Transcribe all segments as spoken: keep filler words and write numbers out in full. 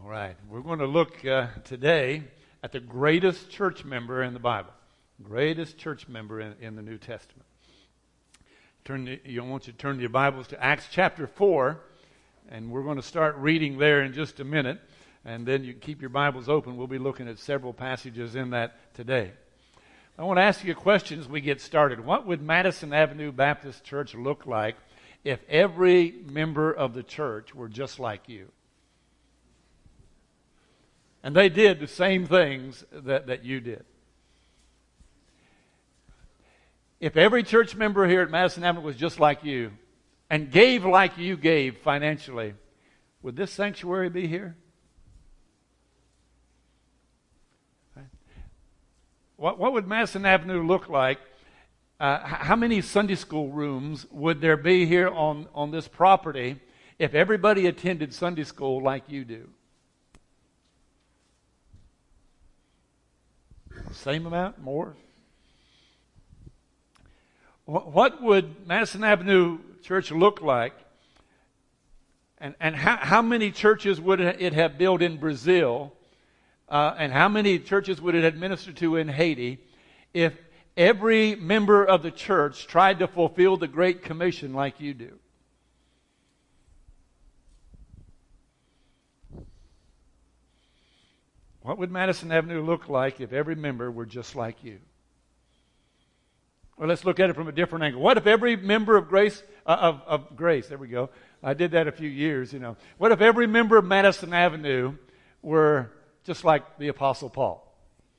right. We're going to look uh, today at the greatest church member in the Bible. Greatest church member in, in the New Testament. Turn the, you want you to turn your Bibles to Acts chapter four, and we're going to start reading there in just a minute. And then you keep your Bibles open. We'll be looking at several passages in that today. I want to ask you a question as we get started. What would Madison Avenue Baptist Church look like if every member of the church were just like you? And they did the same things that, that you did. If every church member here at Madison Avenue was just like you and gave like you gave financially, would this sanctuary be here? What, what would Madison Avenue look like? Uh, how many Sunday school rooms would there be here on, on this property if everybody attended Sunday school like you do? Same amount? More? What would Madison Avenue Church look like? And, and how, how many churches would it have built in Brazil? Uh, and how many churches would it have ministered to in Haiti if every member of the church tried to fulfill the Great Commission like you do? What would Madison Avenue look like if every member were just like you? Well, let's look at it from a different angle. What if every member of Grace, uh, of, of Grace, there we go. I did that a few years, you know. What if every member of Madison Avenue were just like the Apostle Paul?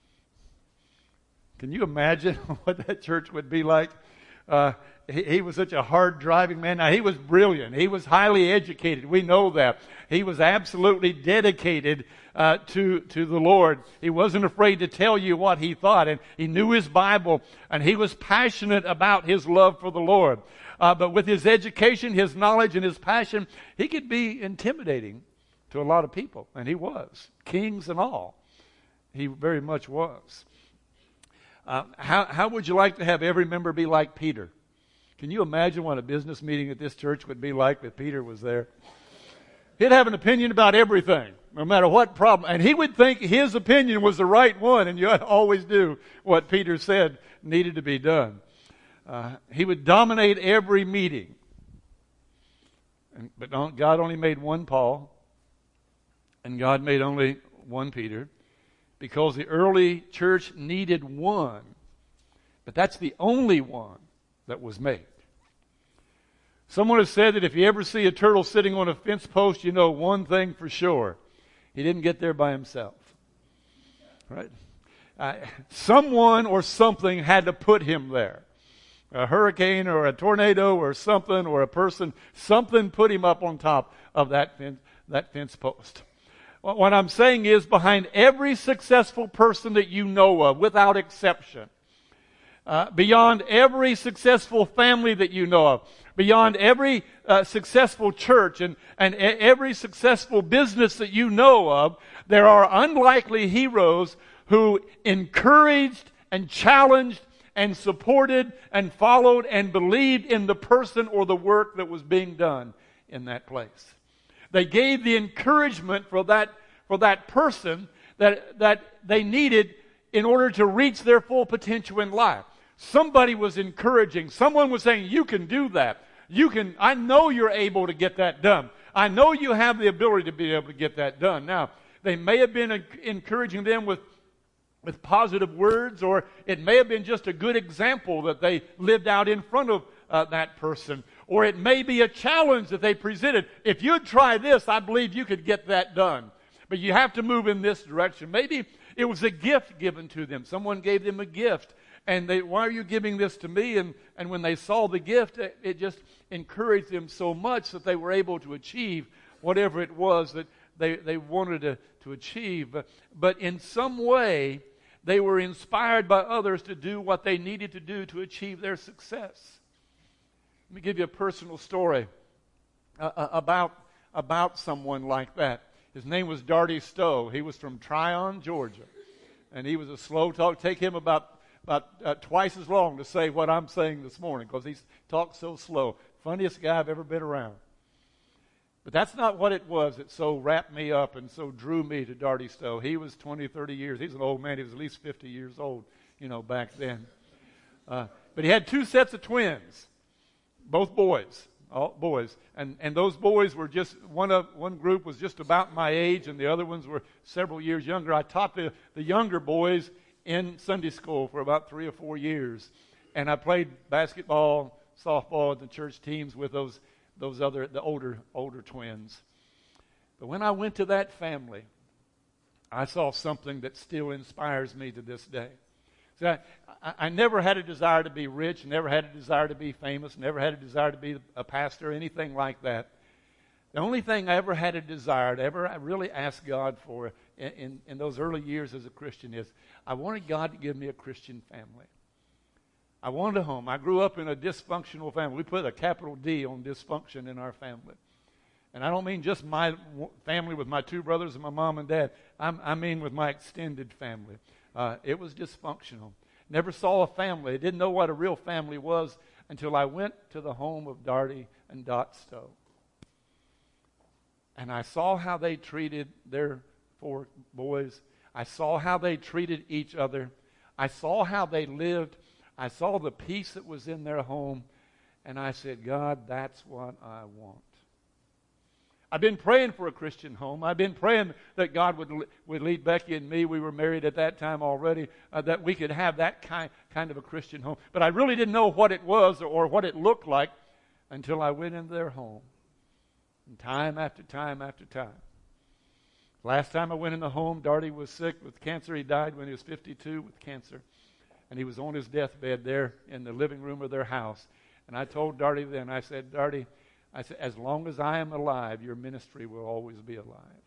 Can you imagine what that church would be like? Uh, he, he was such a hard-driving man. Now, he was brilliant. He was highly educated. We know that. He was absolutely dedicated uh, to, to the Lord. He wasn't afraid to tell you what he thought, and he knew his Bible, and he was passionate about his love for the Lord. Uh, but with his education, his knowledge, and his passion, he could be intimidating to a lot of people, and he was. Kings and all. He very much was. Uh, how, how would you like to have every member be like Peter? Can you imagine what a business meeting at this church would be like if Peter was there? He'd have an opinion about everything, no matter what problem. And he would think his opinion was the right one, and you ought to always do what Peter said needed to be done. Uh, he would dominate every meeting. And, but God only made one Paul, and God made only one Peter, because the early church needed one. But that's the only one that was made. Someone has said that if you ever see a turtle sitting on a fence post, you know one thing for sure. He didn't get there by himself. Right? Uh, someone or something had to put him there. A hurricane or a tornado or something or a person, something put him up on top of that fence, that fence post. What I'm saying is, behind every successful person that you know of, without exception, uh, beyond every successful family that you know of, beyond every uh, successful church and, and every successful business that you know of, there are unlikely heroes who encouraged and challenged and supported and followed and believed in the person or the work that was being done in that place. They gave the encouragement for that, for that person that, that they needed in order to reach their full potential in life. Somebody was encouraging. Someone was saying, you can do that. You can, I know you're able to get that done. I know you have the ability to be able to get that done. Now, they may have been encouraging them with, with positive words, or it may have been just a good example that they lived out in front of uh, that person. Or it may be a challenge that they presented. If you'd try this, I believe you could get that done. But you have to move in this direction. Maybe it was a gift given to them. Someone gave them a gift. And they, why are you giving this to me? And, and when they saw the gift, it, it just encouraged them so much that they were able to achieve whatever it was that they, they wanted to, to achieve. But, but in some way, they were inspired by others to do what they needed to do to achieve their success. Let me give you a personal story uh, about, about someone like that. His name was Darty Stowe. He was from Tryon, Georgia. And he was a slow talk. Take him about, about uh, twice as long to say what I'm saying this morning because he talks so slow. Funniest guy I've ever been around. But that's not what it was that so wrapped me up and so drew me to Darty Stowe. He was twenty, thirty years. He's an old man. He was at least fifty years old, you know, back then. Uh, but he had two sets of twins, both boys, all boys. And, and those boys were just, one of one group was just about my age and the other ones were several years younger. I taught the, the younger boys in Sunday school for about three or four years. And I played basketball, softball, and the church teams with those those other, the older, older twins. But when I went to that family, I saw something that still inspires me to this day. See, I, I, I never had a desire to be rich, never had a desire to be famous, never had a desire to be a pastor, anything like that. The only thing I ever had a desire to ever I really asked God for in, in, in those early years as a Christian is, I wanted God to give me a Christian family. I wanted a home. I grew up in a dysfunctional family. We put a capital D on dysfunction in our family. And I don't mean just my family with my two brothers and my mom and dad. I'm, I mean with my extended family. Uh, it was dysfunctional. Never saw a family. I didn't know what a real family was until I went to the home of Darty and Dot Stowe. And I saw how they treated their four boys. I saw how they treated each other. I saw how they lived. I saw the peace that was in their home, and I said, God, that's what I want. I've been praying for a Christian home. I've been praying that God would would lead Becky and me. We were married at that time already, uh, that we could have that kind, kind of a Christian home. But I really didn't know what it was or, or what it looked like until I went into their home. And time after time after time. Last time I went in the home, Darty was sick with cancer. He died when he was fifty-two with cancer. And he was on his deathbed there in the living room of their house. And I told Darty then, I said, Darty, I said, as long as I am alive, your ministry will always be alive.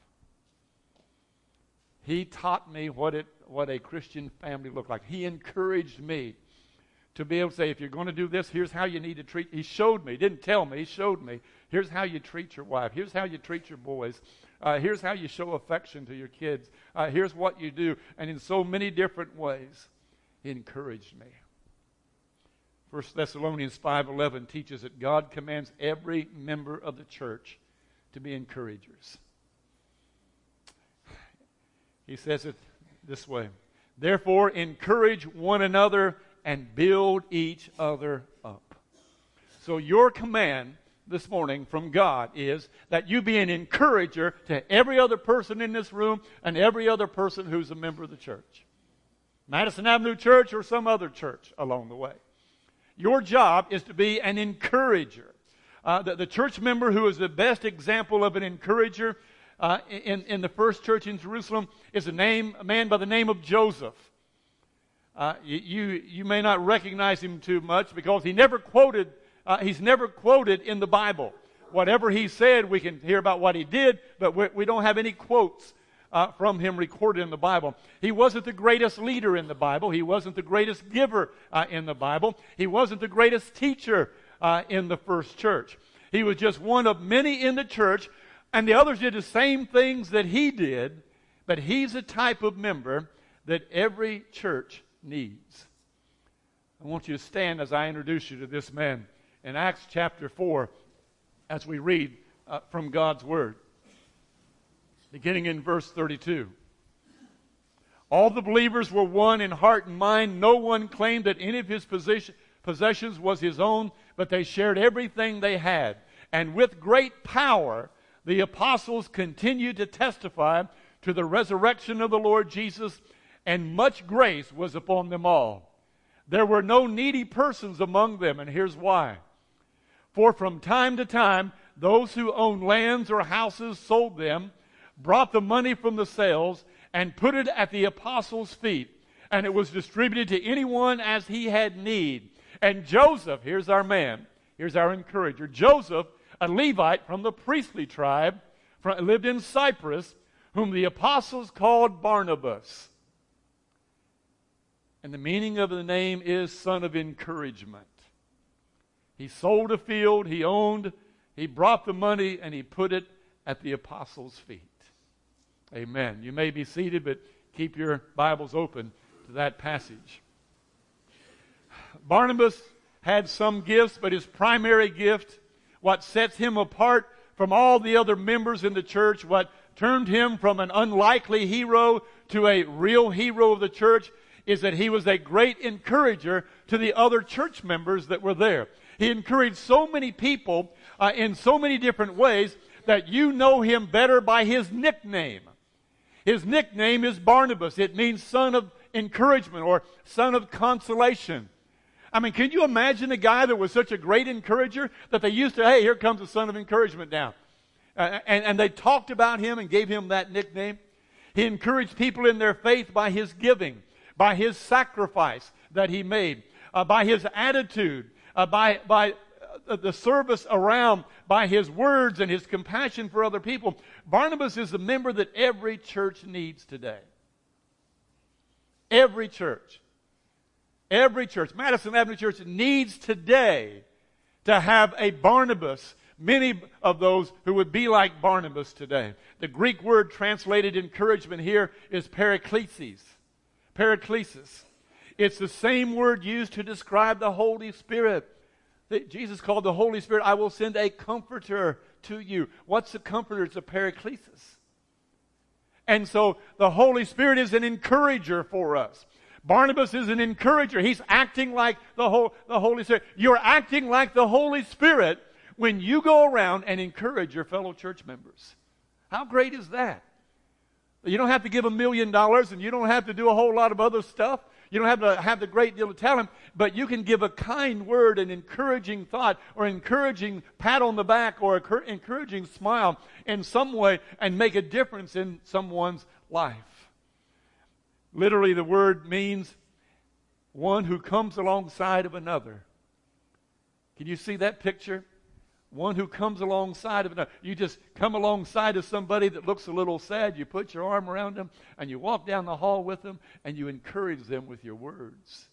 He taught me what it what a Christian family looked like. He encouraged me to be able to say, if you're going to do this, here's how you need to treat. He showed me, he didn't tell me, he showed me. Here's how you treat your wife. Here's how you treat your boys. Uh, here's how you show affection to your kids. Uh, here's what you do. And in so many different ways. He encouraged me. First Thessalonians five eleven teaches that God commands every member of the church to be encouragers. He says it this way. Therefore, encourage one another and build each other up. So your command this morning from God is that you be an encourager to every other person in this room and every other person who's a member of the church. Madison Avenue Church or some other church along the way. Your job is to be an encourager. Uh, the, the church member who is the best example of an encourager uh, in, in the first church in Jerusalem is a, name, a man by the name of Joseph. Uh, you, you may not recognize him too much because he never quoted, uh, he's never quoted in the Bible. Whatever he said, we can hear about what he did, but we, we don't have any quotes Uh, from him recorded in the Bible. He wasn't the greatest leader in the Bible. He wasn't the greatest giver uh, in the Bible. He wasn't the greatest teacher uh, in the first church. He was just one of many in the church, and the others did the same things that he did, but he's a type of member that every church needs. I want you to stand as I introduce you to this man in Acts chapter four as we read uh, from God's Word. Beginning in verse thirty-two. All the believers were one in heart and mind. No one claimed that any of his position, possessions was his own, but they shared everything they had. And with great power, the apostles continued to testify to the resurrection of the Lord Jesus, and much grace was upon them all. There were no needy persons among them, and here's why. For from time to time, those who owned lands or houses sold them, brought the money from the sales, and put it at the apostles' feet, and it was distributed to anyone as he had need. And Joseph, here's our man, here's our encourager, Joseph, a Levite from the priestly tribe, from, lived in Cyprus, whom the apostles called Barnabas. And the meaning of the name is son of encouragement. He sold a field, he owned, he brought the money, and he put it at the apostles' feet. Amen. You may be seated, but keep your Bibles open to that passage. Barnabas had some gifts, but his primary gift, what sets him apart from all the other members in the church, what turned him from an unlikely hero to a real hero of the church, is that he was a great encourager to the other church members that were there. He encouraged so many people uh, in so many different ways that you know him better by his nickname. His nickname is Barnabas. It means son of encouragement or son of consolation. I mean, can you imagine a guy that was such a great encourager that they used to, hey, here comes the son of encouragement down. Uh, and, and they talked about him and gave him that nickname. He encouraged people in their faith by his giving, by his sacrifice that he made, uh, by his attitude, uh, by, by uh, the service around, by his words and his compassion for other people. Barnabas is the member that every church needs today. Every church. Every church. Madison Avenue Church needs today to have a Barnabas. Many of those who would be like Barnabas today. The Greek word translated encouragement here is paraklesis. Paraklesis. It's the same word used to describe the Holy Spirit. That Jesus called the Holy Spirit, I will send a comforter to you. What's the comforter? It's a paraklesis. And so the Holy Spirit is an encourager for us. Barnabas is an encourager. He's acting like the, whole, the Holy Spirit. You're acting like the Holy Spirit when you go around and encourage your fellow church members. How great is that? You don't have to give a million dollars and you don't have to do a whole lot of other stuff. You don't have to have the great deal of talent, but you can give a kind word, an encouraging thought, or encouraging pat on the back, or an encouraging smile in some way and make a difference in someone's life. Literally, the word means one who comes alongside of another. Can you see that picture? One who comes alongside of another. You just come alongside of somebody that looks a little sad. You put your arm around them and you walk down the hall with them and you encourage them with your words.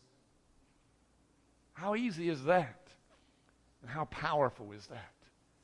How easy is that? And how powerful is that?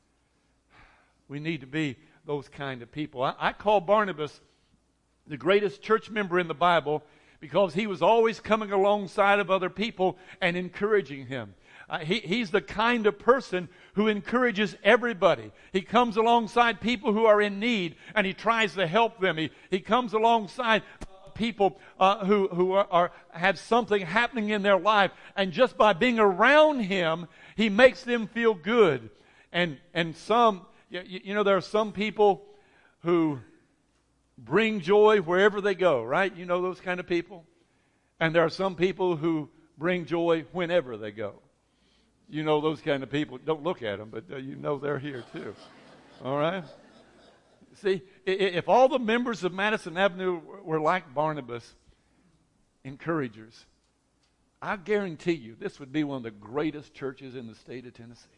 We need to be those kind of people. I, I call Barnabas the greatest church member in the Bible because he was always coming alongside of other people and encouraging him. Uh, he, he's the kind of person who encourages everybody. He comes alongside people who are in need, and he tries to help them. He, he comes alongside uh, people uh, who, who are, are have something happening in their life, and just by being around him, he makes them feel good. And and some, you, you know, there are some people who bring joy wherever they go, right? You know those kind of people? And there are some people who bring joy whenever they go. You know those kind of people. Don't look at them, but uh, you know they're here too. All right? See, if all the members of Madison Avenue were like Barnabas, encouragers, I guarantee you this would be one of the greatest churches in the state of Tennessee.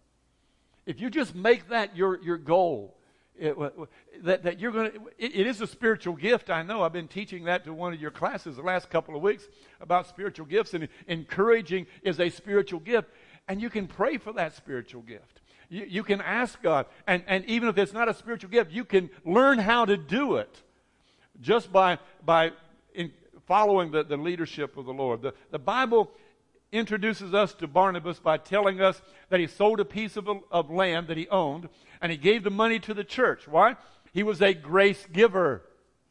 If you just make that your, your goal, it, that, that you're going to, it, it is a spiritual gift. I know. I've been teaching that to one of your classes the last couple of weeks about spiritual gifts, and encouraging is a spiritual gift. And you can pray for that spiritual gift. You, you can ask God. And, and even if it's not a spiritual gift, you can learn how to do it just by, by in following the, the leadership of the Lord. The, the Bible introduces us to Barnabas by telling us that he sold a piece of, of land that he owned, and he gave the money to the church. Why? He was a grace giver.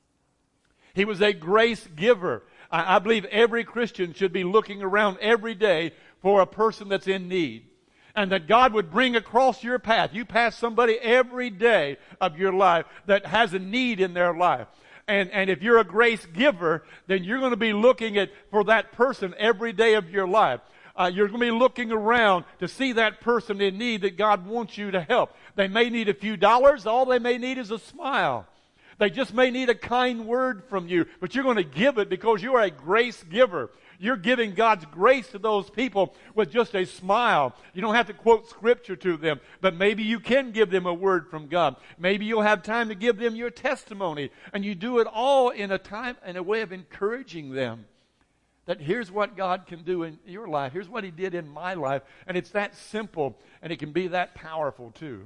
He was a grace giver. I, I believe every Christian should be looking around every day for a person that's in need. And that God would bring across your path. You pass somebody every day of your life that has a need in their life. And, and if you're a grace giver, then you're going to be looking at for that person every day of your life. Uh, you're going to be looking around to see that person in need that God wants you to help. They may need a few dollars. All they may need is a smile. They just may need a kind word from you. But you're going to give it because you are a grace giver. You're giving God's grace to those people with just a smile. You don't have to quote scripture to them, but maybe you can give them a word from God. Maybe you'll have time to give them your testimony, and you do it all in a time in a way of encouraging them. That here's what God can do in your life. Here's what He did in my life, and it's that simple, and it can be that powerful too.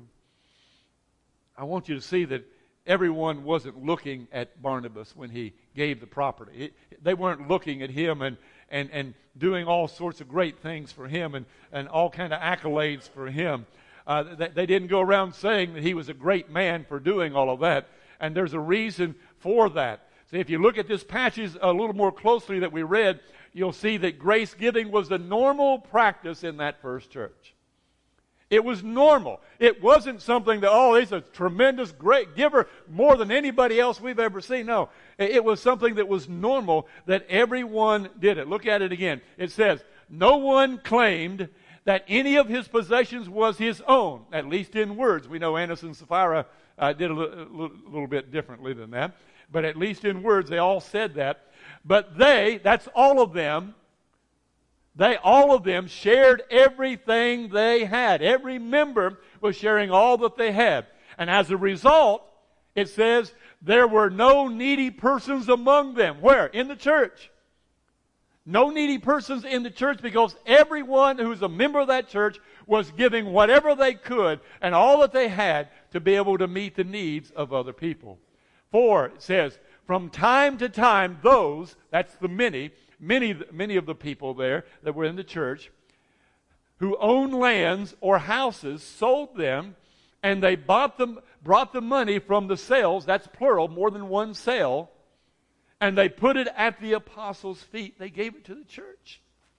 I want you to see that everyone wasn't looking at Barnabas when he gave the property. It, they weren't looking at him and And, and doing all sorts of great things for him and, and all kind of accolades for him. Uh, they, they didn't go around saying that he was a great man for doing all of that. And there's a reason for that. See, if you look at this passage a little more closely that we read, you'll see that grace giving was the normal practice in that first church. It was normal. It wasn't something that, oh, he's a tremendous, great giver, more than anybody else we've ever seen. No, it was something that was normal, that everyone did it. Look at it again. It says, no one claimed that any of his possessions was his own, at least in words. We know Annas and Sapphira uh, did a little, a little bit differently than that, but at least in words they all said that. But they, that's all of them, They, all of them, shared everything they had. Every member was sharing all that they had. And as a result, it says, there were no needy persons among them. Where? In the church. No needy persons in the church, because everyone who's a member of that church was giving whatever they could and all that they had to be able to meet the needs of other people. For, it says, from time to time, those, that's the many, Many, many of the people there that were in the church who owned lands or houses sold them, and they bought them, brought the money from the sales, that's plural, more than one sale, and they put it at the apostles' feet. They gave it to the church.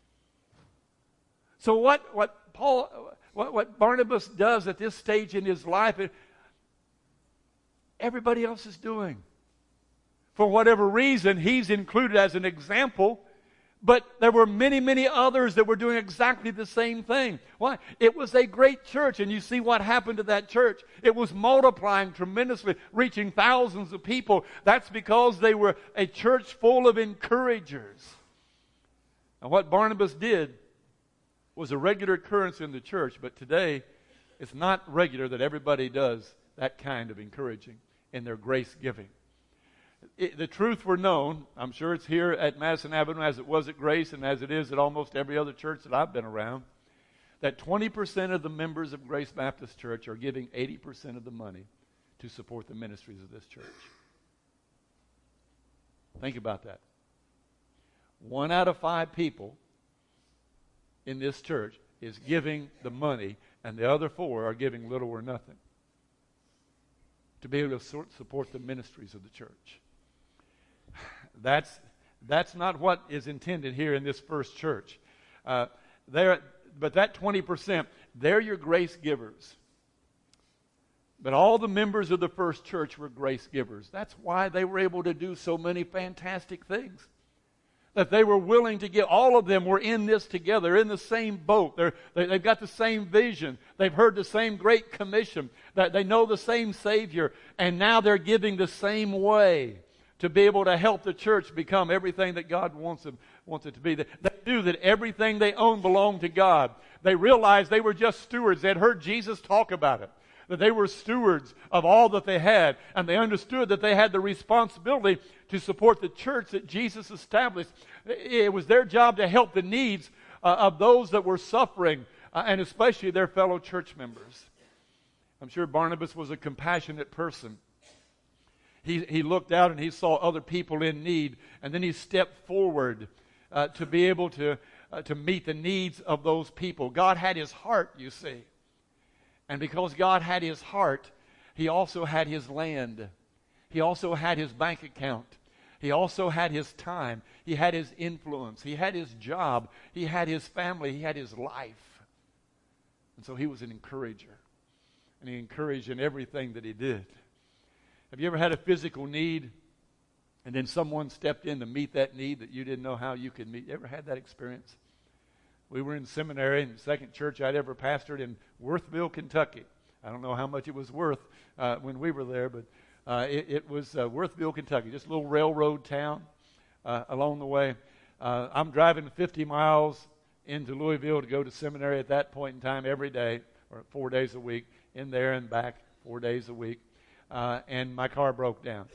So what, what Paul, what, what Barnabas does at this stage in his life, everybody else is doing. For whatever reason, he's included as an example. But there were many, many others that were doing exactly the same thing. Why? It was a great church, and you see what happened to that church. It was multiplying tremendously, reaching thousands of people. That's because they were a church full of encouragers. And what Barnabas did was a regular occurrence in the church, but today it's not regular that everybody does that kind of encouraging in their grace giving. It, the truth were known. I'm sure it's here at Madison Avenue as it was at Grace and as it is at almost every other church that I've been around, that twenty percent of the members of Grace Baptist Church are giving eighty percent of the money to support the ministries of this church. Think about that. One out of five people in this church is giving the money, and the other four are giving little or nothing to be able to support the ministries of the church. That's, that's not what is intended here in this first church. Uh, there, but that twenty percent, they're your grace givers. But all the members of the first church were grace givers. That's why they were able to do so many fantastic things. That they were willing to give. All of them were in this together. They're in the same boat. They're, they, they've got the same vision. They've heard the same great commission. That they know the same Savior. And now they're giving the same way to be able to help the church become everything that God wants, them, wants it to be. They knew that everything they owned belonged to God. They realized they were just stewards. They'd heard Jesus talk about it. That they were stewards of all that they had. And they understood that they had the responsibility to support the church that Jesus established. It was their job to help the needs uh, of those that were suffering, uh, and especially their fellow church members. I'm sure Barnabas was a compassionate person. He, he looked out and he saw other people in need, and then he stepped forward uh, to be able to, uh, to meet the needs of those people. God had his heart, you see. And because God had his heart, he also had his land. He also had his bank account. He also had his time. He had his influence. He had his job. He had his family. He had his life. And so he was an encourager. And he encouraged in everything that he did. Have you ever had a physical need and then someone stepped in to meet that need that you didn't know how you could meet? You ever had that experience? We were in seminary in the second church I'd ever pastored in Worthville, Kentucky. I don't know how much it was worth uh, when we were there, but uh, it, it was uh, Worthville, Kentucky, just a little railroad town uh, along the way. Uh, I'm driving fifty miles into Louisville to go to seminary at that point in time every day, or four days a week, in there and back four days a week. Uh, and my car broke down.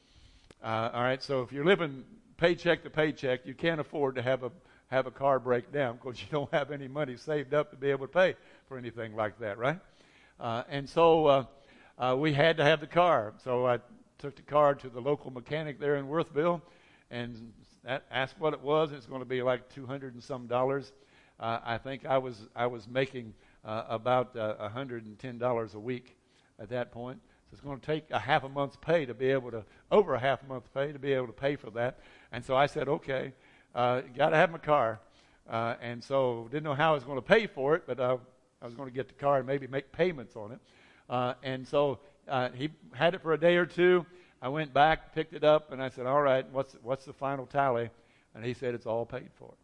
Uh, all right, so if you're living paycheck to paycheck, you can't afford to have a have a car break down because you don't have any money saved up to be able to pay for anything like that, right? Uh, and so uh, uh, we had to have the car. So I took the car to the local mechanic there in Worthville and that, asked what it was. It's going to be like two hundred and some dollars. Uh, I think I was I was making uh, about uh, one hundred ten dollars a week at that point. So it's going to take a half a month's pay to be able to, over a half a month's pay to be able to pay for that. And so I said, okay, uh, got to have my car. Uh, and so didn't know how I was going to pay for it, but uh, I was going to get the car and maybe make payments on it. Uh, and so uh, he had it for a day or two. I went back, picked it up, and I said, all right, what's what's the final tally? And he said, it's all paid for.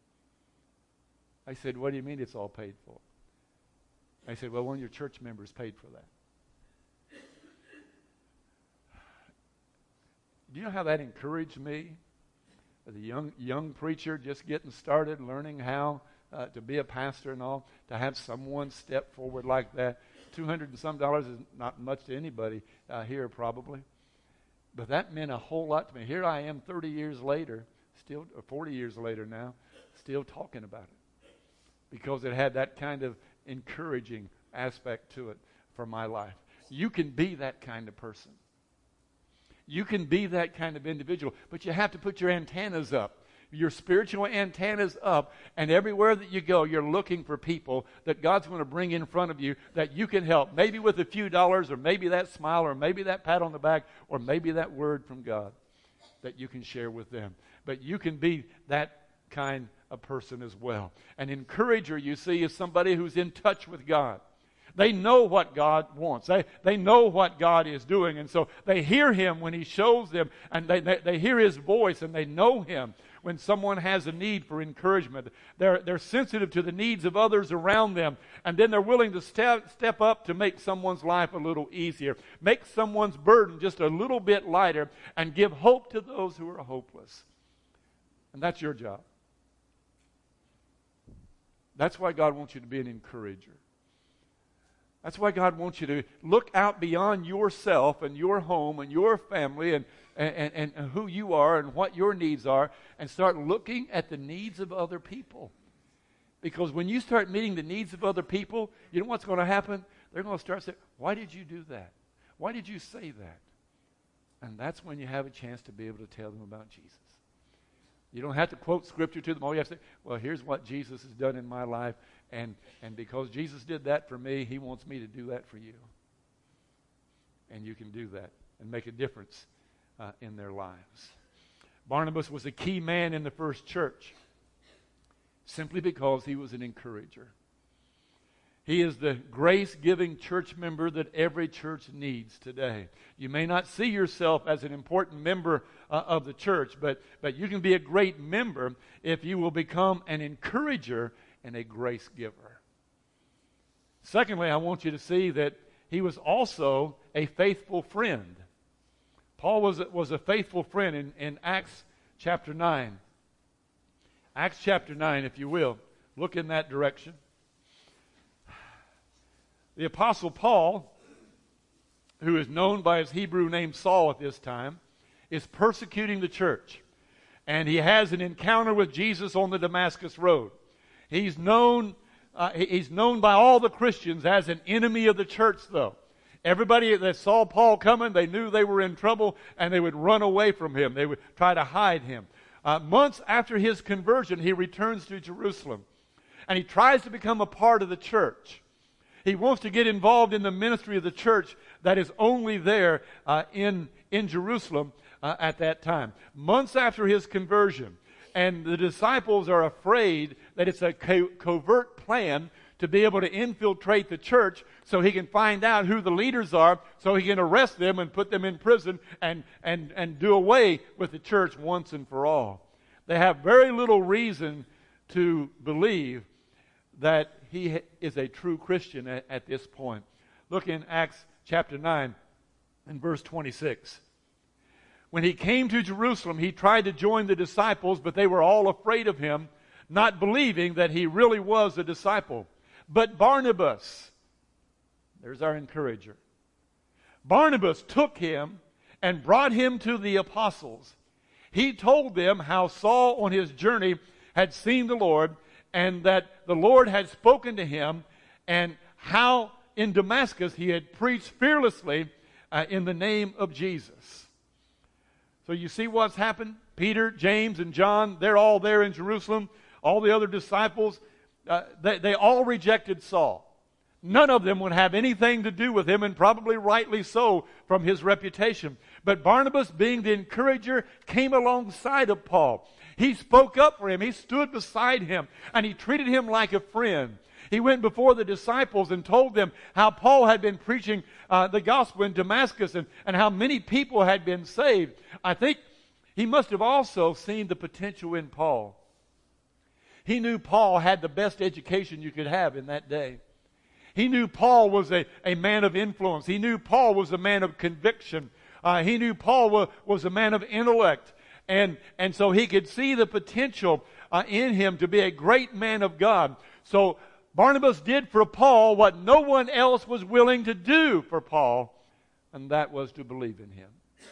I said, what do you mean it's all paid for? I said, well, one of your church members paid for that. Do you know how that encouraged me as a young young preacher just getting started, learning how uh, to be a pastor and all, to have someone step forward like that? two hundred and some dollars is not much to anybody uh, here probably. But that meant a whole lot to me. Here I am thirty years later, still, or forty years later now, still talking about it. Because it had that kind of encouraging aspect to it for my life. You can be that kind of person. You can be that kind of individual, but you have to put your antennas up, your spiritual antennas up, and everywhere that you go, you're looking for people that God's going to bring in front of you that you can help, maybe with a few dollars, or maybe that smile, or maybe that pat on the back, or maybe that word from God that you can share with them. But you can be that kind of person as well. An encourager, you see, is somebody who's in touch with God. They know what God wants. They, they know what God is doing. And so they hear Him when He shows them. And they, they, they hear His voice and they know Him when someone has a need for encouragement. They're, they're sensitive to the needs of others around them. And then they're willing to step, step up to make someone's life a little easier. Make someone's burden just a little bit lighter. And give hope to those who are hopeless. And that's your job. That's why God wants you to be an encourager. That's why God wants you to look out beyond yourself and your home and your family and, and, and, and who you are and what your needs are, and start looking at the needs of other people. Because when you start meeting the needs of other people, you know what's going to happen? They're going to start saying, why did you do that? Why did you say that? And that's when you have a chance to be able to tell them about Jesus. You don't have to quote Scripture to them. All you have to say, well, here's what Jesus has done in my life. And, and because Jesus did that for me, He wants me to do that for you. And you can do that and make a difference uh, in their lives. Barnabas was a key man in the first church simply because he was an encourager. He is the grace-giving church member that every church needs today. You may not see yourself as an important member uh, of the church, but, but you can be a great member if you will become an encourager and a grace giver. Secondly, I want you to see that he was also a faithful friend. Paul was, was a faithful friend in, in Acts chapter nine. Acts chapter nine, if you will. Look in that direction. The Apostle Paul, who is known by his Hebrew name Saul at this time, is persecuting the church. And he has an encounter with Jesus on the Damascus Road. He's known, uh, he's known by all the Christians as an enemy of the church, though. Everybody that saw Paul coming, they knew they were in trouble, and they would run away from him. They would try to hide him. Uh, months after his conversion, he returns to Jerusalem. And he tries to become a part of the church. He wants to get involved in the ministry of the church that is only there uh, in, in Jerusalem uh, at that time. Months after his conversion, and the disciples are afraid that it's a co- covert plan to be able to infiltrate the church so he can find out who the leaders are, so he can arrest them and put them in prison and, and, and do away with the church once and for all. They have very little reason to believe that he is a true Christian at, at this point. Look in Acts chapter nine and verse twenty-six. When he came to Jerusalem, he tried to join the disciples, but they were all afraid of him, not believing that he really was a disciple. But Barnabas, there's our encourager, Barnabas took him and brought him to the apostles. He told them how Saul on his journey had seen the Lord, and that the Lord had spoken to him, and how in Damascus he had preached fearlessly uh, in the name of Jesus. So you see what's happened? Peter, James, and John, they're all there in Jerusalem. All the other disciples, uh, they, they all rejected Saul. None of them would have anything to do with him, and probably rightly so from his reputation. But Barnabas, being the encourager, came alongside of Paul. He spoke up for him. He stood beside him, and he treated him like a friend. He went before the disciples and told them how Paul had been preaching uh, the gospel in Damascus, and, and how many people had been saved. I think he must have also seen the potential in Paul. He knew Paul had the best education you could have in that day. He knew Paul was a, a man of influence. He knew Paul was a man of conviction. Uh, he knew Paul was, was a man of intellect. And, and so he could see the potential uh, in him to be a great man of God. So Barnabas did for Paul what no one else was willing to do for Paul, and that was to believe in him.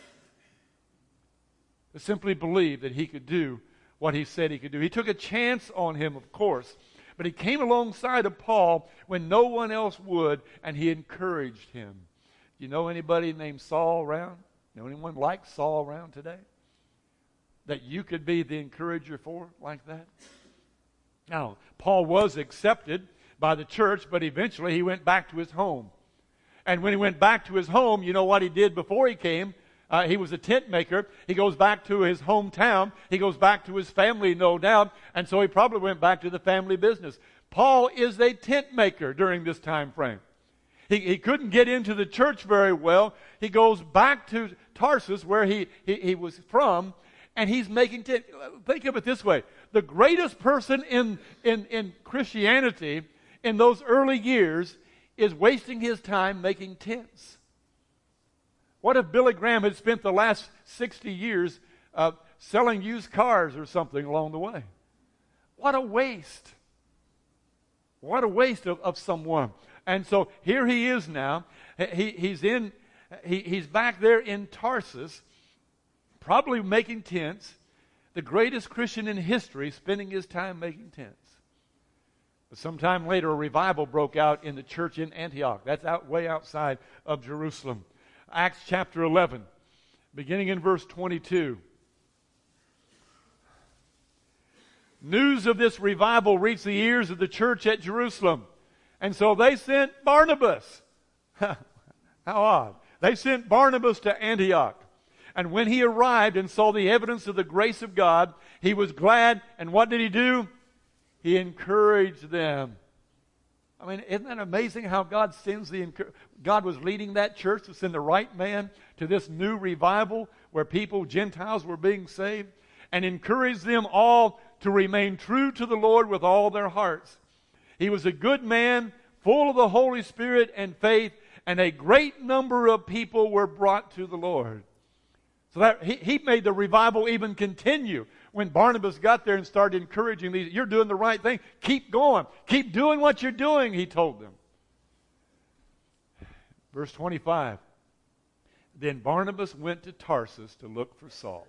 To simply believe that he could do what he said he could do. He took a chance on him, of course, but he came alongside of Paul when no one else would, and he encouraged him. Do you know anybody named Saul around? Know anyone like Saul around today? That you could be the encourager for like that? Now, Paul was accepted by the church, but eventually he went back to his home. And when he went back to his home, you know what he did before he came? Uh, he was a tent maker. He goes back to his hometown. He goes back to his family, no doubt. And so he probably went back to the family business. Paul is a tent maker during this time frame. He, he couldn't get into the church very well. He goes back to Tarsus, where he, he, he was from, and he's making tent. Think of it this way. The greatest person in, in, in Christianity in those early years is wasting his time making tents. What if Billy Graham had spent the last sixty years uh, selling used cars or something along the way? What a waste. What a waste of, of someone. And so here he is now. He, he's in. He, he's back there in Tarsus, probably making tents. The greatest Christian in history spending his time making tents. But sometime later, a revival broke out in the church in Antioch. That's out way outside of Jerusalem. Acts chapter eleven, beginning in verse twenty-two. News of this revival reached the ears of the church at Jerusalem. And so they sent Barnabas. How odd. They sent Barnabas to Antioch. And when he arrived and saw the evidence of the grace of God, he was glad. And what did he do? He encouraged them. I mean, isn't that amazing how God sends the encouragement? God was leading that church to send the right man to this new revival where people, Gentiles, were being saved, and encouraged them all to remain true to the Lord with all their hearts. He was a good man, full of the Holy Spirit and faith, and a great number of people were brought to the Lord. So that he, he made the revival even continue. When Barnabas got there and started encouraging these, you're doing the right thing. Keep going. Keep doing what you're doing, he told them. Verse twenty-five. Then Barnabas went to Tarsus to look for Saul.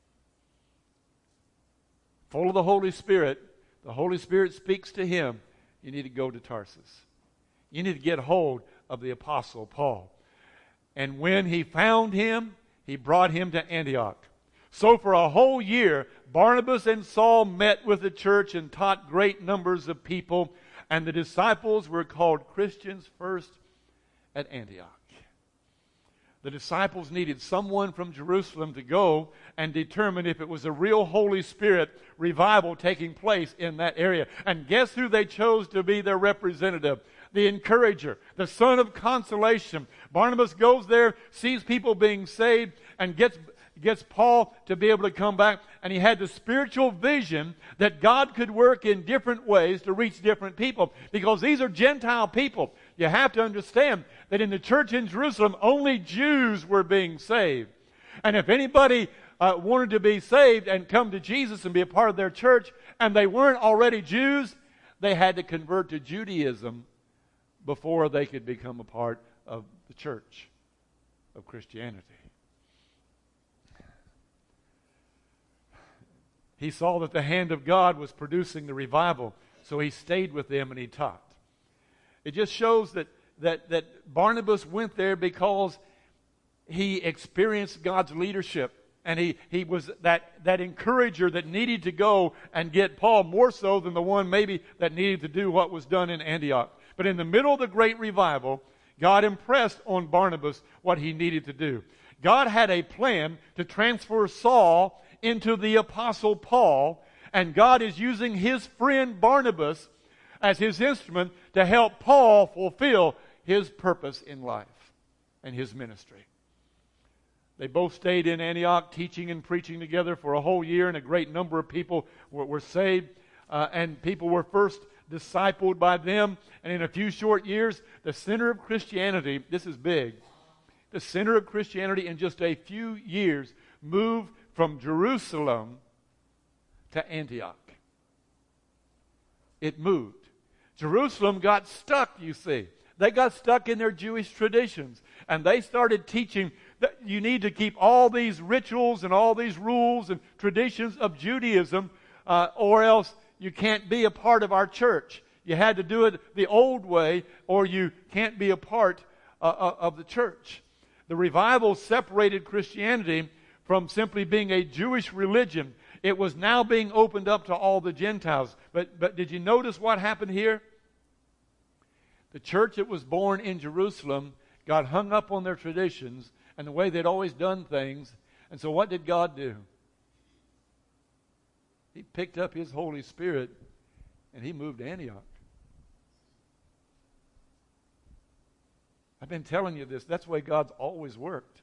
Full of the Holy Spirit, the Holy Spirit speaks to him. You need to go to Tarsus. You need to get hold of the Apostle Paul. And when he found him, he brought him to Antioch. So for a whole year, Barnabas and Saul met with the church and taught great numbers of people. And the disciples were called Christians first at Antioch. The disciples needed someone from Jerusalem to go and determine if it was a real Holy Spirit revival taking place in that area. And guess who they chose to be their representative? The encourager, the son of consolation. Barnabas goes there, sees people being saved, and gets gets Paul to be able to come back. And he had the spiritual vision that God could work in different ways to reach different people. Because these are Gentile people. You have to understand that in the church in Jerusalem, only Jews were being saved. And if anybody uh, wanted to be saved and come to Jesus and be a part of their church, and they weren't already Jews, they had to convert to Judaism before they could become a part of the church of Christianity. He saw that the hand of God was producing the revival, so he stayed with them and he taught. It just shows that, that, that Barnabas went there because he experienced God's leadership. And he, he was that, that encourager that needed to go and get Paul more so than the one maybe that needed to do what was done in Antioch. But in the middle of the great revival, God impressed on Barnabas what he needed to do. God had a plan to transfer Saul into the Apostle Paul, and God is using his friend Barnabas as his instrument to help Paul fulfill his purpose in life and his ministry. They both stayed in Antioch teaching and preaching together for a whole year, and a great number of people were, were saved, uh, and people were first discipled by them. And in a few short years, the center of Christianity, this is big, the center of Christianity in just a few years moved from Jerusalem to Antioch. It moved. Jerusalem got stuck, you see. They got stuck in their Jewish traditions. And they started teaching that you need to keep all these rituals and all these rules and traditions of Judaism, uh, or else you can't be a part of our church. You had to do it the old way, or you can't be a part uh, of the church. The revival separated Christianity from simply being a Jewish religion. It was now being opened up to all the Gentiles. But, but did you notice what happened here? The church that was born in Jerusalem got hung up on their traditions and the way they'd always done things. And so what did God do? He picked up His Holy Spirit and He moved to Antioch. I've been telling you this. That's the way God's always worked.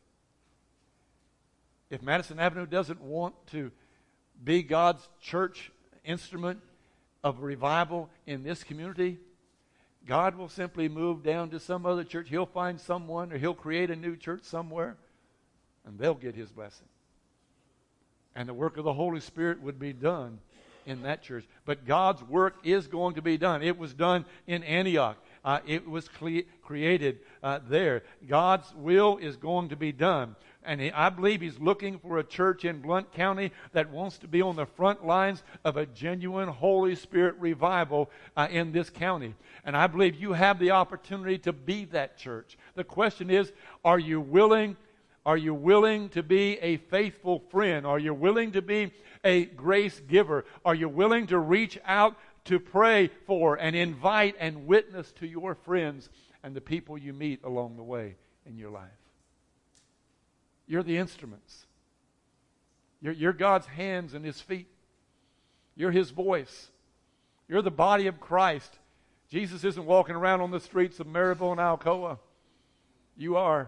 If Madison Avenue doesn't want to be God's church instrument of revival in this community, God will simply move down to some other church. He'll find someone, or He'll create a new church somewhere, and they'll get His blessing. And the work of the Holy Spirit would be done in that church. But God's work is going to be done. It was done in Antioch. Uh, it was cle- created uh, there. God's will is going to be done. And he, I believe He's looking for a church in Blount County that wants to be on the front lines of a genuine Holy Spirit revival uh, in this county. And I believe you have the opportunity to be that church. The question is, are you willing? Are you willing to be a faithful friend? Are you willing to be a grace giver? Are you willing to reach out to pray for and invite and witness to your friends and the people you meet along the way in your life? You're the instruments. You're, you're God's hands and His feet. You're His voice. You're the body of Christ. Jesus isn't walking around on the streets of Maryville and Alcoa. You are.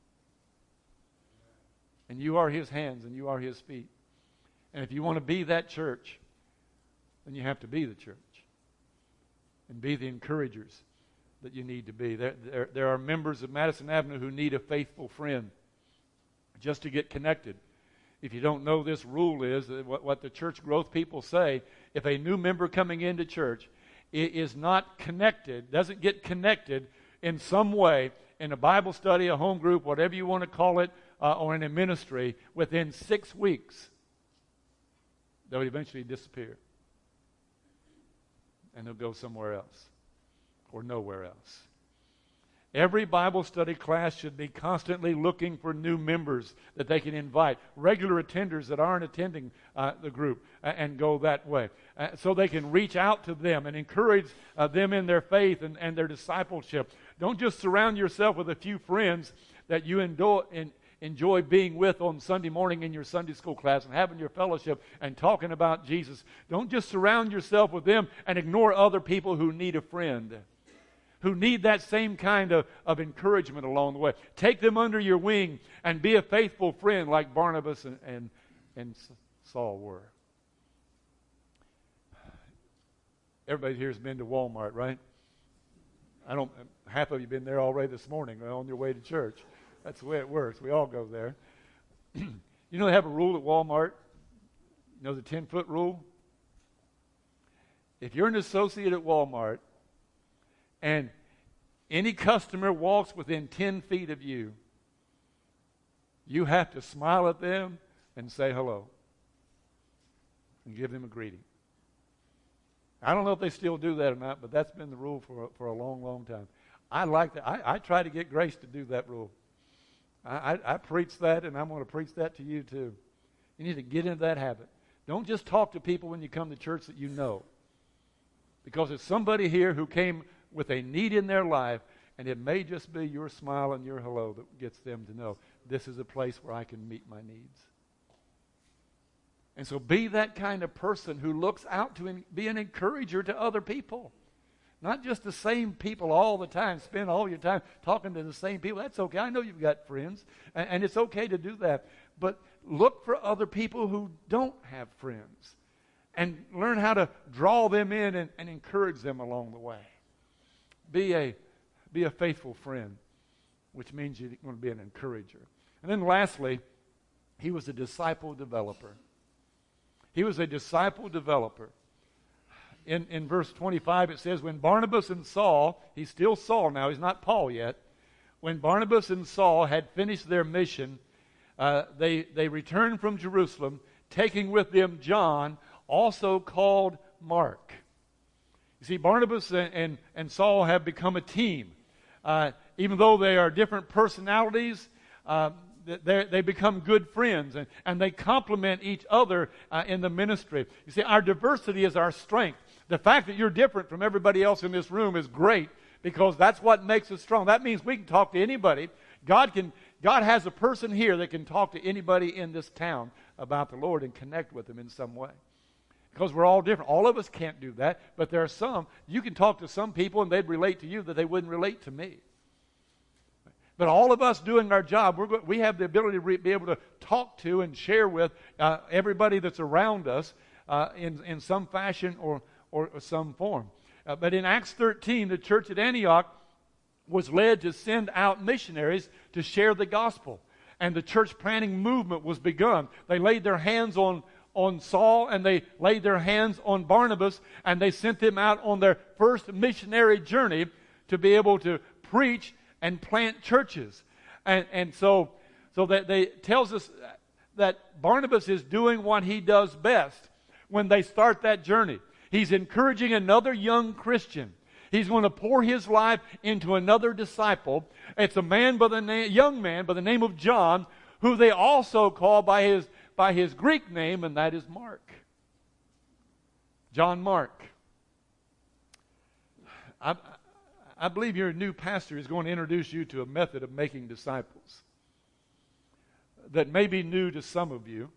And you are His hands and you are His feet. And if you want to be that church, then you have to be the church. And be the encouragers that you need to be. There, there, there are members of Madison Avenue who need a faithful friend just to get connected. If you don't know, this rule is that what, what the church growth people say, if a new member coming into church is not connected, doesn't get connected in some way, in a Bible study, a home group, whatever you want to call it, uh, or in a ministry, within six weeks, they'll eventually disappear. And they'll go somewhere else or nowhere else. Every Bible study class should be constantly looking for new members that they can invite, regular attenders that aren't attending uh, the group, uh, and go that way. Uh, so they can reach out to them and encourage uh, them in their faith and, and their discipleship. Don't just surround yourself with a few friends that you enjoy, in, enjoy being with on Sunday morning in your Sunday school class and having your fellowship and talking about Jesus. Don't just surround yourself with them and ignore other people who need a friend, who need that same kind of, of encouragement along the way. Take them under your wing and be a faithful friend like Barnabas and, and, and Saul were. Everybody here has been to Walmart, right? I don't. Half of you have been there already this morning on your way to church. That's the way it works. We all go there. You know they have a rule at Walmart? You know the ten-foot rule? If you're an associate at Walmart, and any customer walks within ten feet of you, you have to smile at them and say hello and give them a greeting. I don't know if they still do that or not, but that's been the rule for, for a long, long time. I like that. I, I try to get Grace to do that rule. I, I, I preach that, and I'm going to preach that to you too. You need to get into that habit. Don't just talk to people when you come to church that you know. Because there's somebody here who came with a need in their life, and it may just be your smile and your hello that gets them to know this is a place where I can meet my needs. And so be that kind of person who looks out to be an encourager to other people. Not just the same people all the time. Spend all your time talking to the same people. That's okay. I know you've got friends, and, and it's okay to do that. But look for other people who don't have friends and learn how to draw them in and, and encourage them along the way. Be a, be a faithful friend, which means you're going to be an encourager. And then lastly, he was a disciple developer. He was a disciple developer. In, in verse twenty-five, it says, when Barnabas and Saul, he's still Saul now, he's not Paul yet. When Barnabas and Saul had finished their mission, uh, they, they returned from Jerusalem, taking with them John, also called Mark. You see, Barnabas and, and, and Saul have become a team. Uh, even though they are different personalities, uh, they become good friends, and, and they complement each other uh, in the ministry. You see, our diversity is our strength. The fact that you're different from everybody else in this room is great, because that's what makes us strong. That means we can talk to anybody. God can. God has a person here that can talk to anybody in this town about the Lord and connect with them in some way. Because we're all different. All of us can't do that, but there are some. You can talk to some people and they'd relate to you that they wouldn't relate to me. But all of us doing our job, we're go- we have the ability to re- be able to talk to and share with uh, everybody that's around us uh, in, in some fashion or, or, or some form. Uh, but in Acts thirteen, the church at Antioch was led to send out missionaries to share the gospel. And the church planting movement was begun. They laid their hands on, on Saul, and they laid their hands on Barnabas, and they sent them out on their first missionary journey to be able to preach and plant churches. And, and so, so that they tells us that Barnabas is doing what he does best when they start that journey. He's encouraging another young Christian. He's going to pour his life into another disciple. It's a man by the name, young man by the name of John, who they also call by his, by his Greek name, and that is Mark. John Mark. I, I believe your new pastor is going to introduce you to a method of making disciples that may be new to some of you.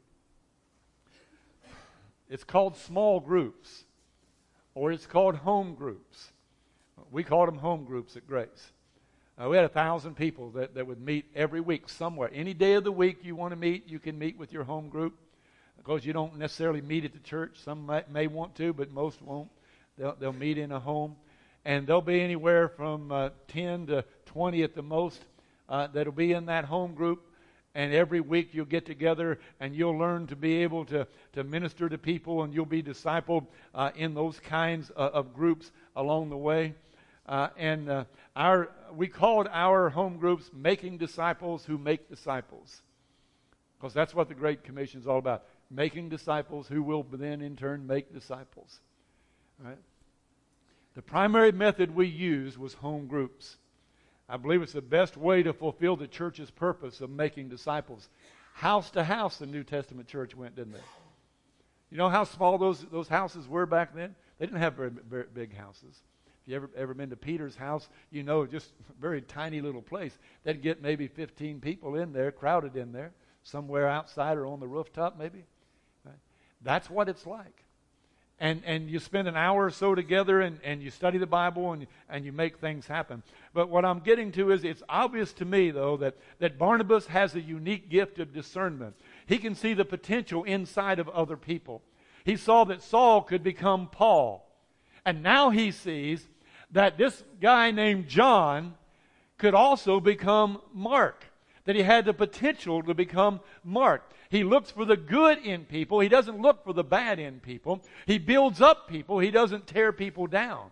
It's called small groups, or it's called home groups. We called them home groups at Grace. Uh, we had a thousand people that, that would meet every week somewhere. Any day of the week you want to meet, you can meet with your home group. Because you don't necessarily meet at the church. Some may, may want to, but most won't. They'll, they'll meet in a home. And there'll be anywhere from uh, ten to twenty at the most uh, that'll be in that home group. And every week you'll get together and you'll learn to be able to, to minister to people, and you'll be discipled uh, in those kinds of, of groups along the way. Uh, and uh, our we called our home groups Making Disciples Who Make Disciples. Because that's what the Great Commission is all about. Making disciples who will then in turn make disciples. All right? The primary method we used was home groups. I believe it's the best way to fulfill the church's purpose of making disciples. House to house, the New Testament church went, didn't they? You know how small those, those houses were back then? They didn't have very, very big houses. If you ever ever been to Peter's house, you know, just a very tiny little place. They'd get maybe fifteen people in there, crowded in there, somewhere outside or on the rooftop maybe. Right? That's what it's like. And and you spend an hour or so together, and, and you study the Bible, and, and you make things happen. But what I'm getting to is, it's obvious to me, though, that, that Barnabas has a unique gift of discernment. He can see the potential inside of other people. He saw that Saul could become Paul. And now he sees that this guy named John could also become Mark. That he had the potential to become Mark. He looks for the good in people. He doesn't look for the bad in people. He builds up people. He doesn't tear people down.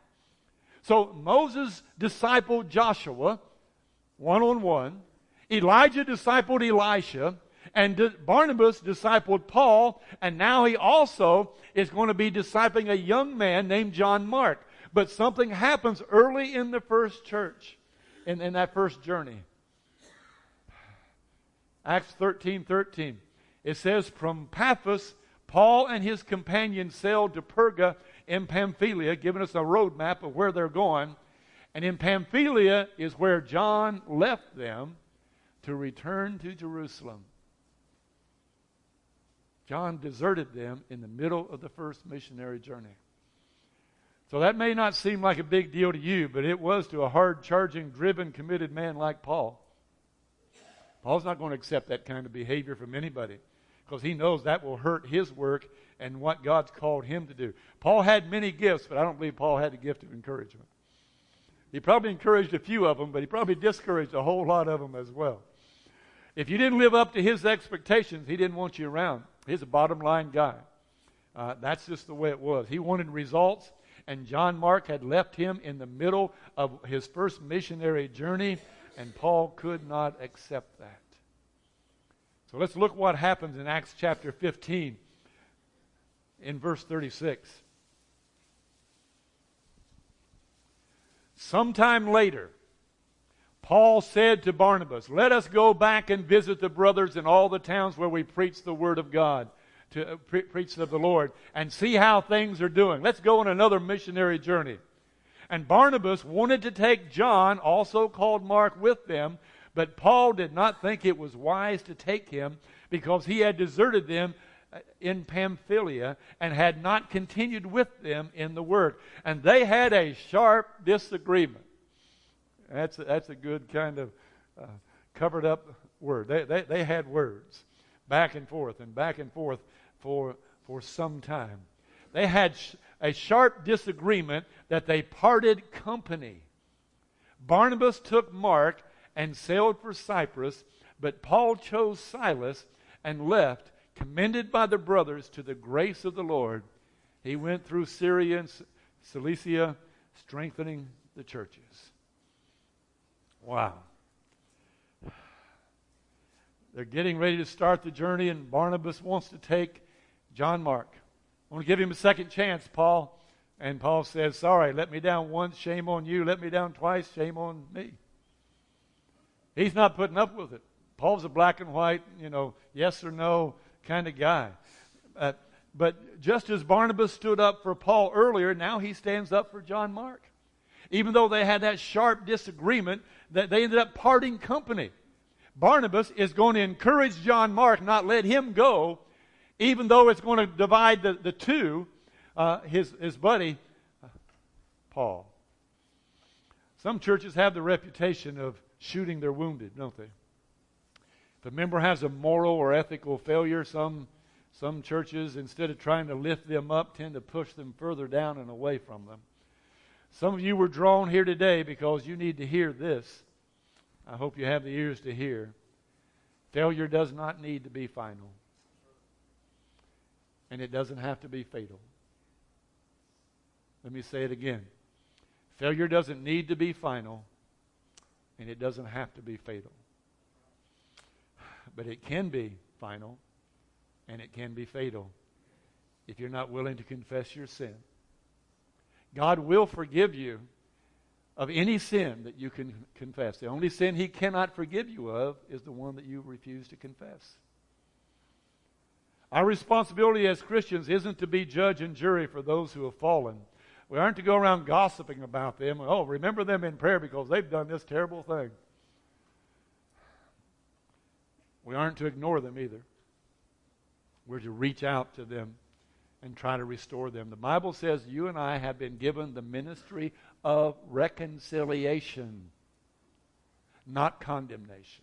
So Moses discipled Joshua one-on-one. Elijah discipled Elisha. And Barnabas discipled Paul. And now he also is going to be discipling a young man named John Mark. But something happens early in the first church, in, in that first journey. Acts thirteen thirteen. It says, from Paphos, Paul and his companions sailed to Perga in Pamphylia, giving us a road map of where they're going. And in Pamphylia is where John left them to return to Jerusalem. John deserted them in the middle of the first missionary journey. So that may not seem like a big deal to you, but it was to a hard-charging, driven, committed man like Paul. Paul's not going to accept that kind of behavior from anybody because he knows that will hurt his work and what God's called him to do. Paul had many gifts, but I don't believe Paul had the gift of encouragement. He probably encouraged a few of them, but he probably discouraged a whole lot of them as well. If you didn't live up to his expectations, he didn't want you around. He's a bottom line guy. Uh, that's just the way it was. He wanted results, and John Mark had left him in the middle of his first missionary journey, and Paul could not accept that. So let's look what happens in Acts chapter fifteen in verse thirty-six. Sometime later, Paul said to Barnabas, "Let us go back and visit the brothers in all the towns where we preach the word of God, to uh, pre- preach of the Lord, and see how things are doing. Let's go on another missionary journey." And Barnabas wanted to take John, also called Mark, with them, but Paul did not think it was wise to take him because he had deserted them in Pamphylia and had not continued with them in the word. And they had a sharp disagreement. That's a, that's a good kind of uh, covered up word. They, they, they had words back and forth and back and forth for, for some time. They had sh- a sharp disagreement that they parted company. Barnabas took Mark and sailed for Cyprus, but Paul chose Silas and left, commended by the brothers to the grace of the Lord. He went through Syria and Cilicia, strengthening the churches. Wow. They're getting ready to start the journey, and Barnabas wants to take John Mark. I want to give him a second chance, Paul. And Paul says, "Sorry, let me down once, shame on you. Let me down twice, shame on me." He's not putting up with it. Paul's a black and white, you know, yes or no kind of guy. Uh, but just as Barnabas stood up for Paul earlier, now he stands up for John Mark. Even though they had that sharp disagreement, that they ended up parting company. Barnabas is going to encourage John Mark, not let him go, even though it's going to divide the, the two, uh, his, his buddy, uh, Paul. Some churches have the reputation of shooting their wounded, don't they? If a member has a moral or ethical failure, some, some churches, instead of trying to lift them up, tend to push them further down and away from them. Some of you were drawn here today because you need to hear this. I hope you have the ears to hear. Failure does not need to be final. And it doesn't have to be fatal. Let me say it again. Failure doesn't need to be final, and it doesn't have to be fatal. But it can be final, and it can be fatal if you're not willing to confess your sin. God will forgive you of any sin that you can confess. The only sin He cannot forgive you of is the one that you refuse to confess. Our responsibility as Christians isn't to be judge and jury for those who have fallen. We aren't to go around gossiping about them. Oh, remember them in prayer because they've done this terrible thing. We aren't to ignore them either. We're to reach out to them and try to restore them. The Bible says you and I have been given the ministry of reconciliation, not condemnation.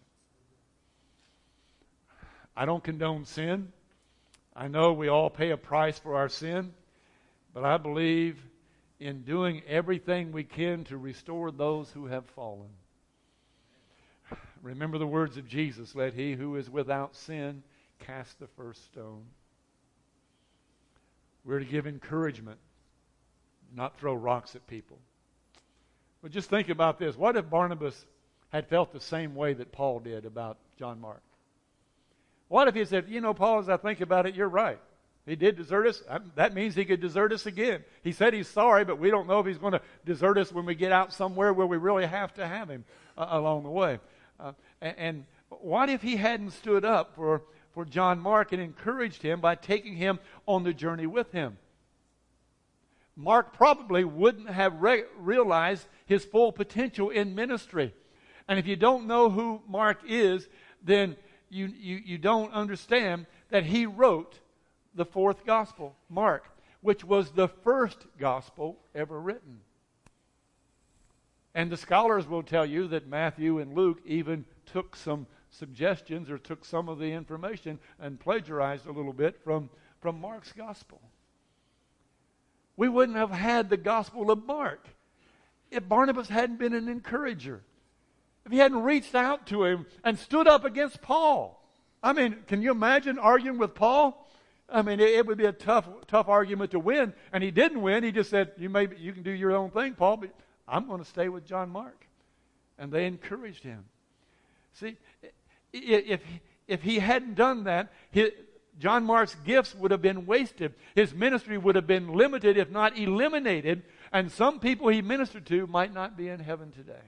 I don't condone sin. I know we all pay a price for our sin, but I believe in doing everything we can to restore those who have fallen. Remember the words of Jesus, "Let he who is without sin cast the first stone." We're to give encouragement, not throw rocks at people. But just think about this. What if Barnabas had felt the same way that Paul did about John Mark? What if he said, "You know, Paul, as I think about it, you're right. He did desert us. That means he could desert us again. He said he's sorry, but we don't know if he's going to desert us when we get out somewhere where we really have to have him uh, along the way." Uh, and, and what if he hadn't stood up for, for John Mark and encouraged him by taking him on the journey with him? Mark probably wouldn't have re- realized his full potential in ministry. And if you don't know who Mark is, then you, you, you don't understand that he wrote the fourth gospel, Mark, which was the first gospel ever written. And the scholars will tell you that Matthew and Luke even took some suggestions or took some of the information and plagiarized a little bit from, from Mark's gospel. We wouldn't have had the gospel of Mark if Barnabas hadn't been an encourager. If he hadn't reached out to him and stood up against Paul. I mean, can you imagine arguing with Paul? I mean, it, it would be a tough, tough argument to win. And he didn't win. He just said, "You may, you can do your own thing, Paul, but I'm going to stay with John Mark." And they encouraged him. See, if if he hadn't done that, his, John Mark's gifts would have been wasted. His ministry would have been limited, if not eliminated. And some people he ministered to might not be in heaven today.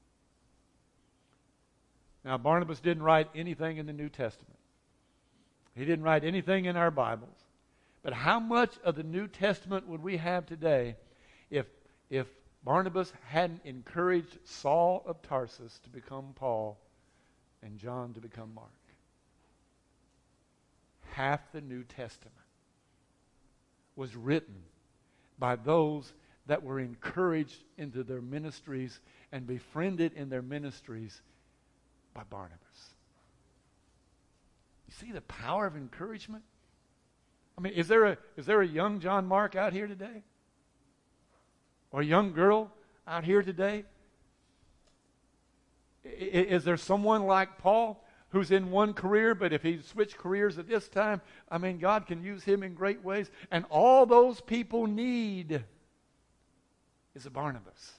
Now, Barnabas didn't write anything in the New Testament. He didn't write anything in our Bibles. But how much of the New Testament would we have today if, if Barnabas hadn't encouraged Saul of Tarsus to become Paul and John to become Mark? Half the New Testament was written by those that were encouraged into their ministries and befriended in their ministries by Barnabas. You see the power of encouragement? I mean, is there a is there a young John Mark out here today? Or a young girl out here today? I, is there someone like Paul who's in one career, but if he switched careers at this time, I mean, God can use him in great ways. And all those people need is a Barnabas.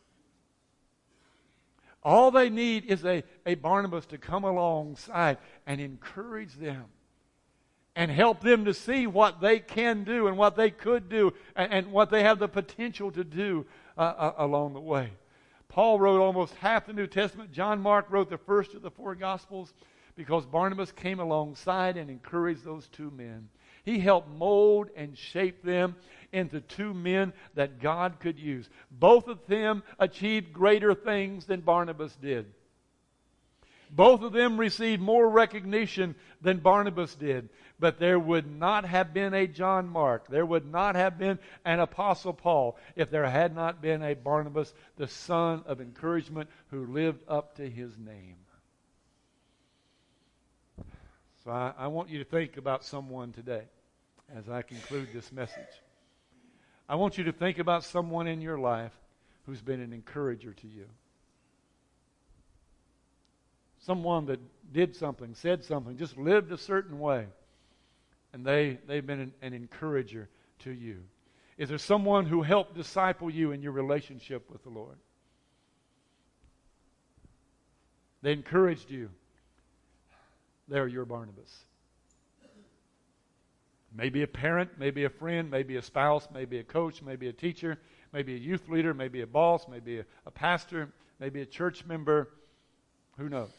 All they need is a, a Barnabas to come alongside and encourage them and help them to see what they can do and what they could do and, and what they have the potential to do uh, uh, along the way. Paul wrote almost half the New Testament. John Mark wrote the first of the four Gospels because Barnabas came alongside and encouraged those two men. He helped mold and shape them into two men that God could use. Both of them achieved greater things than Barnabas did. Both of them received more recognition than Barnabas did. But there would not have been a John Mark. There would not have been an Apostle Paul if there had not been a Barnabas, the son of encouragement, who lived up to his name. So I, I want you to think about someone today as I conclude this message. I want you to think about someone in your life who's been an encourager to you. Someone that did something, said something, just lived a certain way. And they, they've been an, an encourager to you. Is there someone who helped disciple you in your relationship with the Lord? They encouraged you. They're your Barnabas. Maybe a parent, maybe a friend, maybe a spouse, maybe a coach, maybe a teacher, maybe a youth leader, maybe a boss, maybe a, a pastor, maybe a church member. Who knows?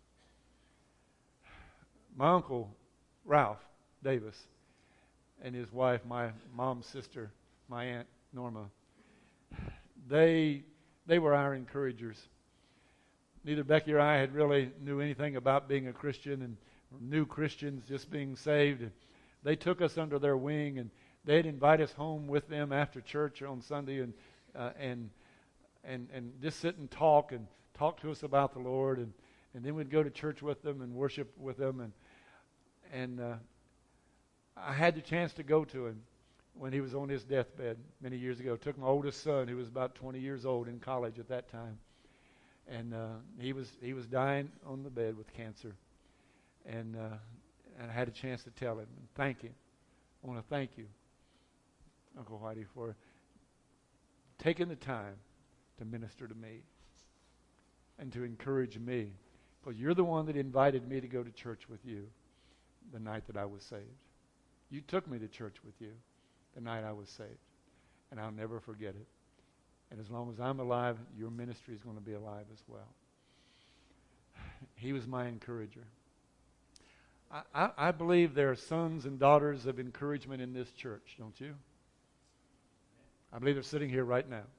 My uncle, Ralph Davis, and his wife, my mom's sister, my aunt Norma, they they were our encouragers. Neither Becky or I had really knew anything about being a Christian and new Christians just being saved. And they took us under their wing, and they'd invite us home with them after church on Sunday, and uh, and and and just sit and talk and talk to us about the Lord, and, and then we'd go to church with them and worship with them, and and uh, I had the chance to go to him when he was on his deathbed many years ago. Took my oldest son, who was about twenty years old, in college at that time, and uh, he was he was dying on the bed with cancer, and. Uh, And I had a chance to tell him and thank him. I want to thank you, Uncle Whitey, for taking the time to minister to me and to encourage me. Because you're the one that invited me to go to church with you the night that I was saved. You took me to church with you the night I was saved. And I'll never forget it. And as long as I'm alive, your ministry is going to be alive as well. He was my encourager. I, I believe there are sons and daughters of encouragement in this church, don't you? I believe they're sitting here right now.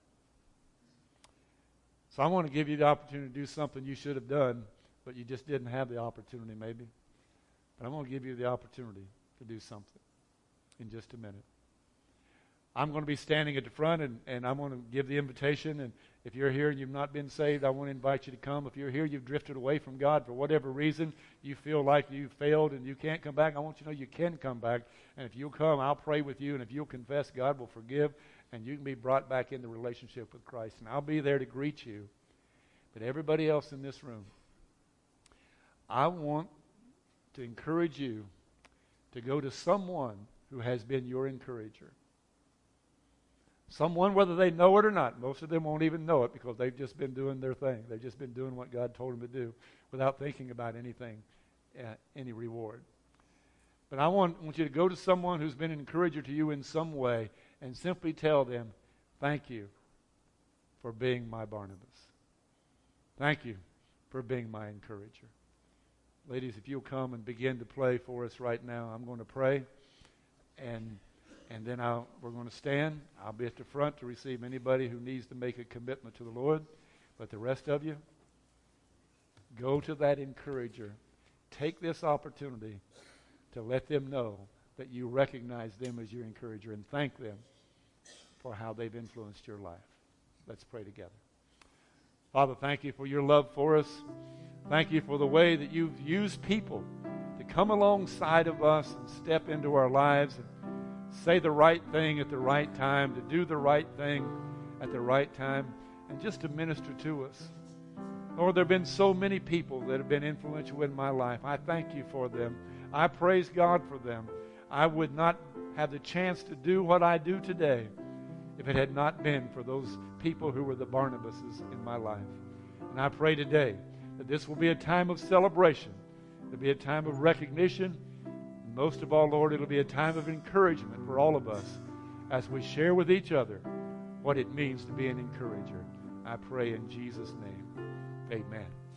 So I want to give you the opportunity to do something you should have done, but you just didn't have the opportunity maybe. But I'm going to give you the opportunity to do something in just a minute. I'm going to be standing at the front, and, and I'm going to give the invitation. And if you're here and you've not been saved, I want to invite you to come. If you're here, you've drifted away from God for whatever reason, you feel like you failed and you can't come back, I want you to know you can come back. And if you'll come, I'll pray with you. And if you'll confess, God will forgive, and you can be brought back into relationship with Christ. And I'll be there to greet you. But everybody else in this room, I want to encourage you to go to someone who has been your encourager. Someone, whether they know it or not. Most of them won't even know it because they've just been doing their thing. They've just been doing what God told them to do without thinking about anything, uh, any reward. But I want, want you to go to someone who's been an encourager to you in some way and simply tell them, thank you for being my Barnabas. Thank you for being my encourager. Ladies, if you'll come and begin to play for us right now, I'm going to pray, and and then I'll, we're going to stand. I'll be at the front to receive anybody who needs to make a commitment to the Lord. But the rest of you, go to that encourager. Take this opportunity to let them know that you recognize them as your encourager and thank them for how they've influenced your life. Let's pray together. Father, thank you for your love for us. Thank you for the way that you've used people to come alongside of us and step into our lives and say the right thing at the right time, to do the right thing at the right time, and just to minister to us. Lord, there have been so many people that have been influential in my life. I thank you for them. I praise God for them. I would not have the chance to do what I do today if it had not been for those people who were the Barnabases in my life. And I pray today that this will be a time of celebration. It'll be a time of recognition. And most of all, Lord, it'll be a time of encouragement for all of us as we share with each other what it means to be an encourager. I pray in Jesus' name. Amen.